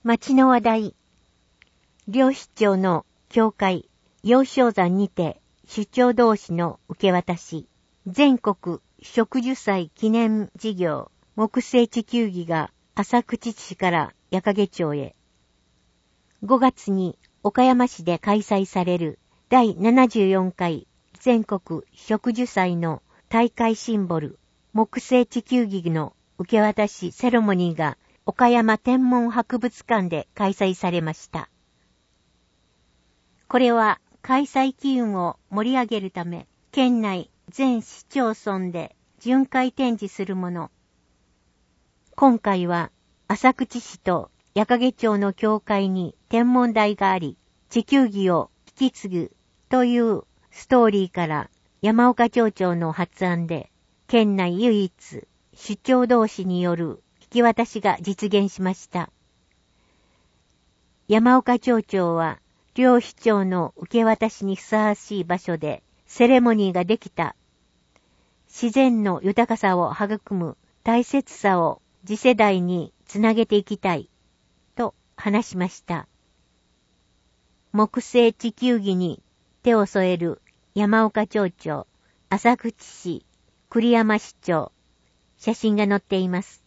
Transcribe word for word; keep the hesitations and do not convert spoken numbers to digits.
町の話題。両市長の教会、陽照山にて、首長同士の受け渡し。全国植樹祭記念事業、木星地球儀が浅口市から矢掛町へ。ごがつに岡山市で開催される第ななじゅうよんかい全国植樹祭の大会シンボル、木星地球儀の受け渡しセレモニーが岡山天文博物館で開催されました。これは開催機運を盛り上げるため、県内全市町村で巡回展示するもの。今回は浅口市と矢掛町の教会に天文台があり、地球儀を引き継ぐというストーリーから山岡町長の発案で、県内唯一首長同士による引き渡しが実現しました。山岡町長は両市長の受け渡しにふさわしい場所でセレモニーができた。自然の豊かさを育む大切さを次世代につなげていきたいと話しました。木星地球儀に手を添える山岡町長、浅口市、栗山市長、写真が載っています。